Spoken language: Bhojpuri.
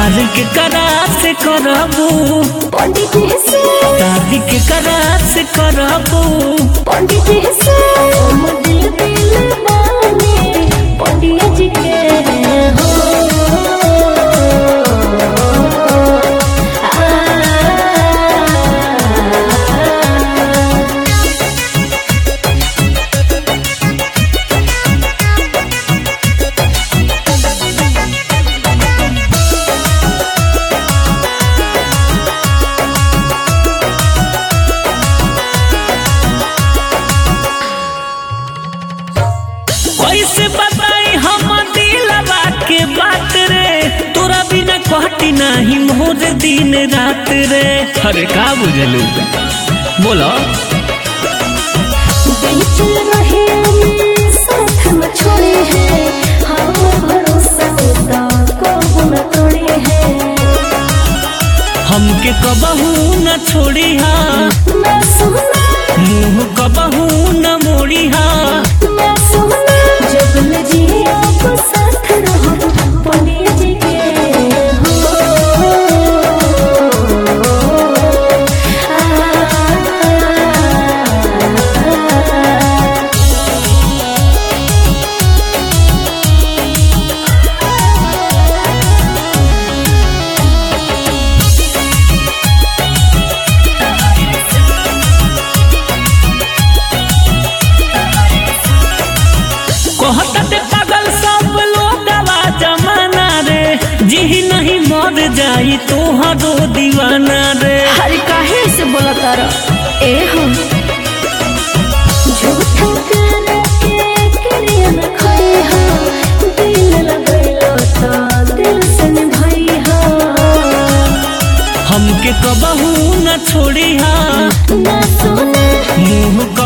प्यार के करार से करबू पंडित जी से शादी के करार से करबू पंडित जी से दिल दिल बाने पंडित जी के हो कैसे बताई हम दिलवा के बात रे तोरा बिना कहती नहीं मोर दिन रात रे। अरे का बुझलू बोलो दिल चल रहे साथ में छोड़े हैं हम भरोसा तो को न तोड़े हैं हमके कबहू न छोड़ी हाँ मैं सुना मुँह कबहू न मोड़ी हाँ मैं सुना जब न जी आप साथ रहो पंडित जी के हो कहते पागल सब लोग जमाना रे जी नहीं मर जाई तोहरो दीवाना रे। हर काहे से बोला तारा ए हम झूठा करके क्रिया न खाई हा दिल लगैलो तो दिल से निभाई हा हमके कबहू न छोड़ी हाँ ना सुने मुँह